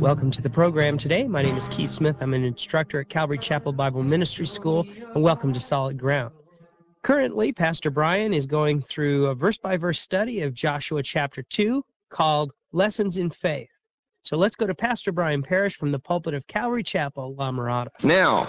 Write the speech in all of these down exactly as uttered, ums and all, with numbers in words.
Welcome to the program today. My name is Keith Smith. I'm an instructor at Calvary Chapel Bible Ministry School, and welcome to Solid Ground. Currently, Pastor Brian is going through a verse-by-verse study of Joshua chapter two called Lessons in Faith. So let's go to Pastor Brian Parrish from the pulpit of Calvary Chapel, La Mirada. Now,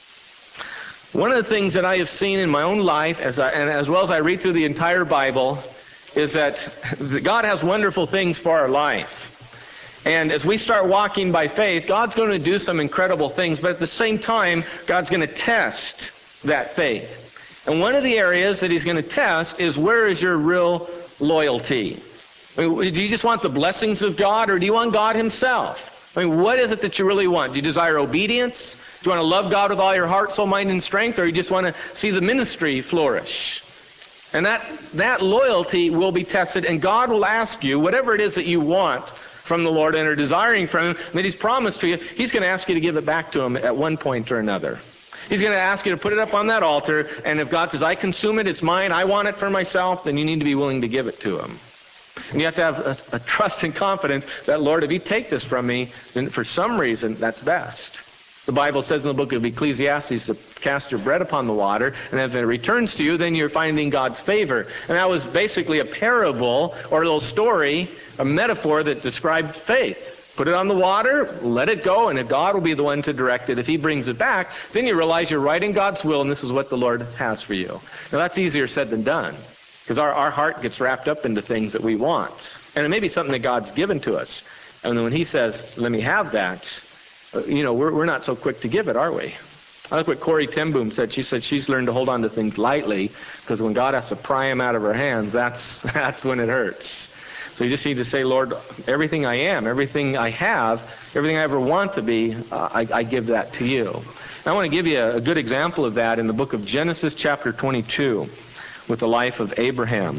one of the things that I have seen in my own life, as I, and as well as I read through the entire Bible, is that God has wonderful things for our life. And as we start walking by faith, God's going to do some incredible things, but at the same time, God's going to test that faith. And one of the areas that He's going to test is, where is your real loyalty? I mean, do you just want the blessings of God, or do you want God Himself? I mean, what is it that you really want? Do you desire obedience? Do you want to love God with all your heart, soul, mind, and strength, or you just want to see the ministry flourish? And that, that loyalty will be tested, and God will ask you, whatever it is that you want from the Lord and are desiring from Him, that He's promised to you, He's going to ask you to give it back to Him at one point or another. He's going to ask you to put it up on that altar, and if God says, I consume it, it's mine, I want it for myself, then you need to be willing to give it to Him. And you have to have a, a trust and confidence that, Lord, if you take this from me, then for some reason, that's best. The Bible says in the book of Ecclesiastes to cast your bread upon the water, and if it returns to you, then you're finding God's favor. And that was basically a parable or a little story, a metaphor that described faith. Put it on the water, let it go, and if God will be the one to direct it, if He brings it back, then you realize you're right in God's will, and this is what the Lord has for you. Now that's easier said than done, because our, our heart gets wrapped up into things that we want. And it may be something that God's given to us. And when He says, let me have that, you know, we're, we're not so quick to give it, are we? I like what Corrie ten Boom said. She said she's learned to hold on to things lightly, because when God has to pry them out of her hands, that's that's when it hurts. So you just need to say, Lord, everything I am, everything I have, everything I ever want to be, uh, I, I give that to you. And I want to give you a, a good example of that in the book of Genesis chapter twenty-two with the life of Abraham.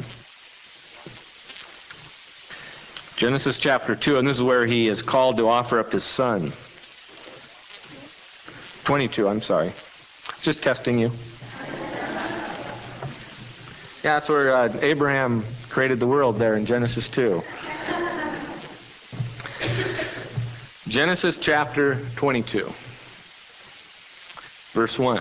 Genesis chapter two, and this is where he is called to offer up his son. twenty-two, I'm sorry. Just testing you. Yeah, that's where uh, Abraham created the world there in Genesis two. Genesis chapter twenty-two, verse one.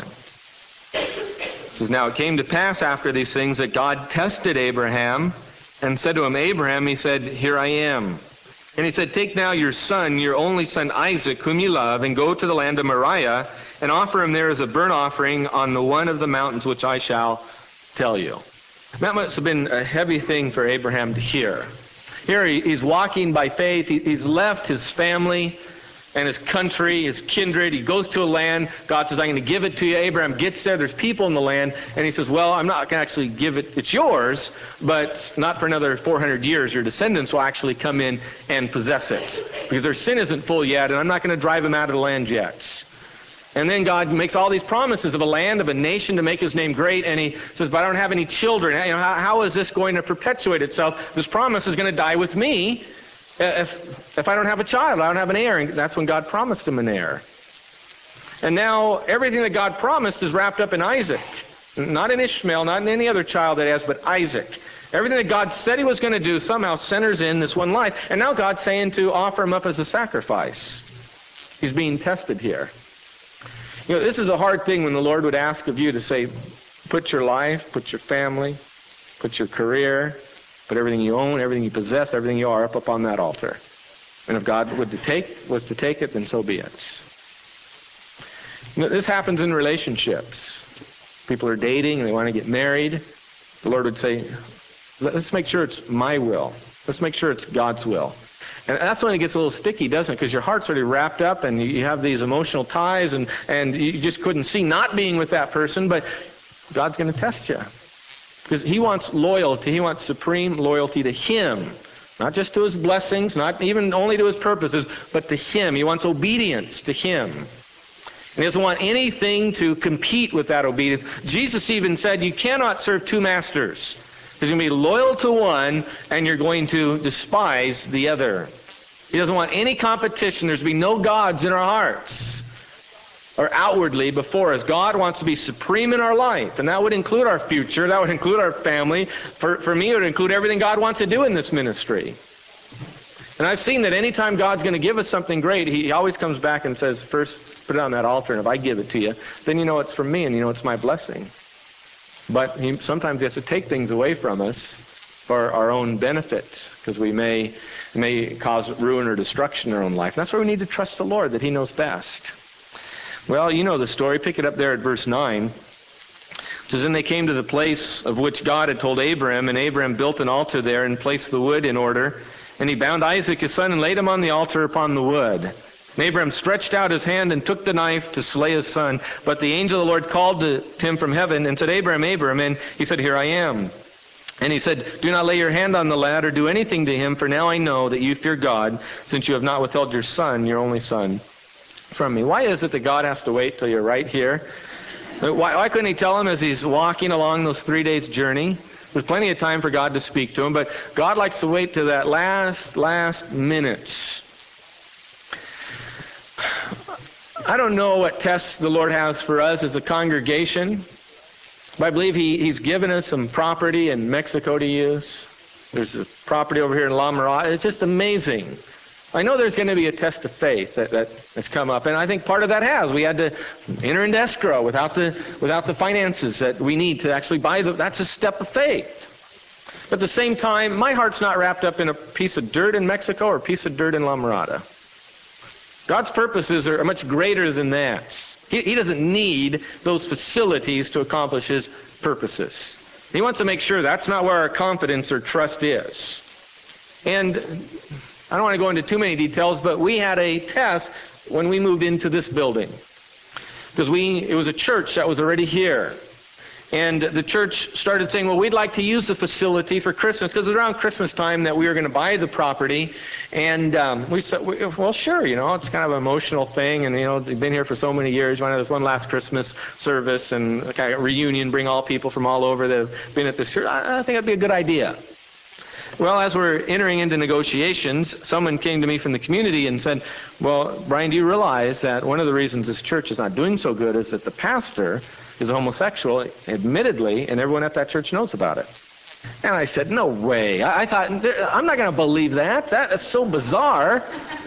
It says, now it came to pass after these things that God tested Abraham and said to him, Abraham, He said, here I am. And He said, take now your son, your only son Isaac, whom you love, and go to the land of Moriah, and offer him there as a burnt offering on the one of the mountains which I shall tell you. That must have been a heavy thing for Abraham to hear. Here he, he's walking by faith. He, he's left his family and his country, his kindred. He goes to a land. God says, I'm going to give it to you. Abraham gets there. There's people in the land. And he says, well, I'm not going to actually give it. It's yours, but not for another four hundred years. Your descendants will actually come in and possess it, because their sin isn't full yet, and I'm not going to drive them out of the land yet. And then God makes all these promises of a land, of a nation to make His name great. And He says, but I don't have any children. You know, how, how is this going to perpetuate itself? This promise is going to die with me if, if I don't have a child. I don't have an heir. And that's when God promised him an heir. And now everything that God promised is wrapped up in Isaac. Not in Ishmael, not in any other child that he has, but Isaac. Everything that God said He was going to do somehow centers in this one life. And now God's saying to offer him up as a sacrifice. He's being tested here. You know, this is a hard thing when the Lord would ask of you to say, put your life, put your family, put your career, put everything you own, everything you possess, everything you are up upon that altar. And if God would to take, was to take it, then so be it. You know, this happens in relationships. People are dating and they want to get married. The Lord would say, let's make sure it's my will. Let's make sure it's God's will. And that's when it gets a little sticky, doesn't it? Because your heart's already wrapped up and you have these emotional ties and, and you just couldn't see not being with that person, but God's going to test you. Because He wants loyalty. He wants supreme loyalty to Him. Not just to His blessings, not even only to His purposes, but to Him. He wants obedience to Him. And He doesn't want anything to compete with that obedience. Jesus even said you cannot serve two masters. You're going to be loyal to one, and you're going to despise the other. He doesn't want any competition. There's to be no gods in our hearts or outwardly before us. God wants to be supreme in our life, and that would include our future. That would include our family. For, for me, it would include everything God wants to do in this ministry. And I've seen that anytime God's going to give us something great, He always comes back and says, first put it on that altar, and if I give it to you, then you know it's from me and you know it's my blessing. But he, sometimes He has to take things away from us for our own benefit, because we may may cause ruin or destruction in our own life. And that's why we need to trust the Lord, that He knows best. Well, you know the story. Pick it up there at verse nine. It says, then they came to the place of which God had told Abraham, and Abraham built an altar there and placed the wood in order. And he bound Isaac his son and laid him on the altar upon the wood. And Abraham stretched out his hand and took the knife to slay his son. But the angel of the Lord called to him from heaven and said, Abraham, Abraham. And he said, here I am. And he said, do not lay your hand on the lad or do anything to him, for now I know that you fear God, since you have not withheld your son, your only son, from me. Why is it that God has to wait till you're right here? Why, why couldn't He tell him as he's walking along those three days' journey? There's plenty of time for God to speak to him, but God likes to wait to that last, last minutes. I don't know what tests the Lord has for us as a congregation, but I believe he, He's given us some property in Mexico to use. There's a property over here in La Mirada. It's just amazing. I know there's going to be a test of faith that, that has come up, and I think part of that has. We had to enter into escrow without the without the finances that we need to actually buy the. That's a step of faith. But at the same time, my heart's not wrapped up in a piece of dirt in Mexico or a piece of dirt in La Mirada. God's purposes are much greater than that. He, he doesn't need those facilities to accomplish His purposes. He wants to make sure that's not where our confidence or trust is. And I don't want to go into too many details, but we had a test when we moved into this building. Because we it was a church that was already here. And the church started saying, well, we'd like to use the facility for Christmas, because it was around Christmas time that we were going to buy the property. And um, we said, well, sure, you know, it's kind of an emotional thing. And, you know, they've been here for so many years. Why not this one last Christmas service and a kind of reunion, bring all people from all over that have been at this church. I, I think that'd be a good idea. Well, as we're entering into negotiations, someone came to me from the community and said, well, Brian, do you realize that one of the reasons this church is not doing so good is that the pastor is homosexual, admittedly, and everyone at that church knows about it? And I said, no way. I, I thought, I'm not going to believe that. That is so bizarre.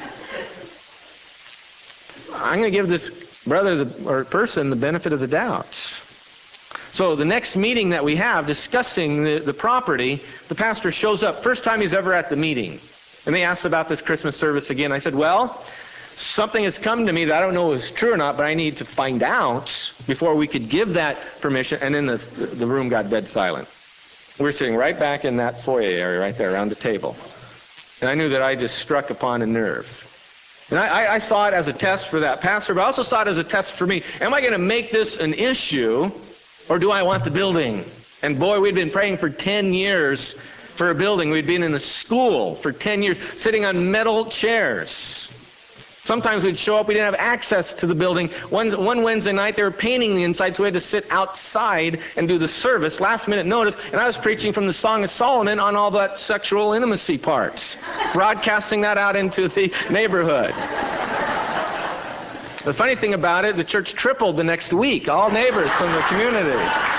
I'm going to give this brother the, or person the benefit of the doubt. So the next meeting that we have discussing the, the property, the pastor shows up. First time he's ever at the meeting. And they asked about this Christmas service again. I said, well, something has come to me that I don't know if it's true or not, but I need to find out before we could give that permission. And then the, the room got dead silent. We were sitting right back in that foyer area right there around the table. And I knew that I just struck upon a nerve. And I, I saw it as a test for that pastor, but I also saw it as a test for me. Am I going to make this an issue, or do I want the building? And boy, we'd been praying for ten years for a building. We'd been in a school for ten years, sitting on metal chairs. Sometimes we'd show up, we didn't have access to the building. One, one Wednesday night, they were painting the inside, so we had to sit outside and do the service, last minute notice, and I was preaching from the Song of Solomon on all that sexual intimacy parts, broadcasting that out into the neighborhood. The funny thing about it, the church tripled the next week, all neighbors from the community.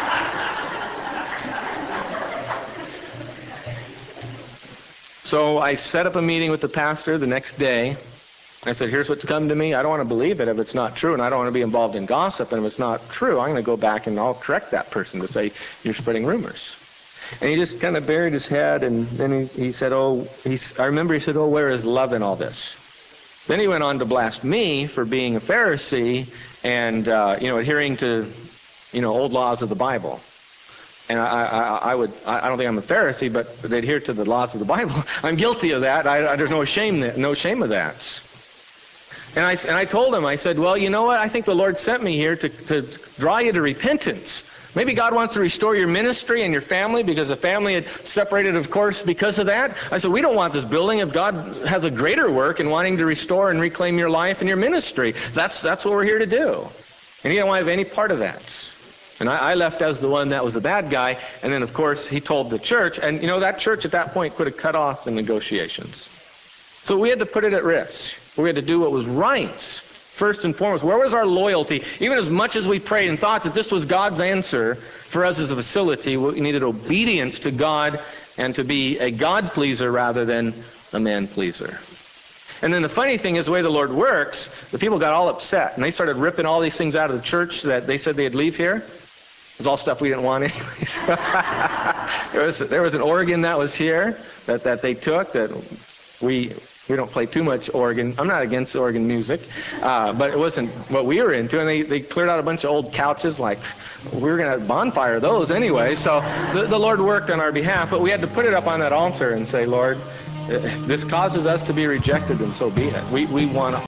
So I set up a meeting with the pastor the next day. I said, here's what's come to me. I don't want to believe it if it's not true, and I don't want to be involved in gossip. And if it's not true, I'm going to go back and I'll correct that person to say, you're spreading rumors. And he just kind of buried his head, and then he, he said, oh, he's, I remember he said, oh, where is love in all this? Then he went on to blast me for being a Pharisee and, uh, you know, adhering to, you know, old laws of the Bible. And I, I, I would, I don't think I'm a Pharisee, but they adhere to the laws of the Bible. I'm guilty of that. I, I, there's no shame, no shame of that. And I, and I told him, I said, well, you know what? I think the Lord sent me here to, to draw you to repentance. Maybe God wants to restore your ministry and your family, because the family had separated, of course, because of that. I said, we don't want this building if God has a greater work in wanting to restore and reclaim your life and your ministry. That's, that's what we're here to do. And he didn't want to have any part of that. And I, I left as the one that was the bad guy. And then, of course, he told the church. And, you know, that church at that point could have cut off the negotiations. So we had to put it at risk. We had to do what was right, first and foremost. Where was our loyalty? Even as much as we prayed and thought that this was God's answer for us as a facility, we needed obedience to God and to be a God-pleaser rather than a man pleaser. And then the funny thing is, the way the Lord works, the people got all upset, and they started ripping all these things out of the church that they said they'd leave here. It was all stuff we didn't want anyways. there was there was an organ that was here that, that they took that we we don't play too much organ. I'm not against organ music, uh, but it wasn't what we were into. And they, they cleared out a bunch of old couches, like we were going to bonfire those anyway. So the, the Lord worked on our behalf, but we had to put it up on that altar and say, Lord, this causes us to be rejected, and so be it. We we want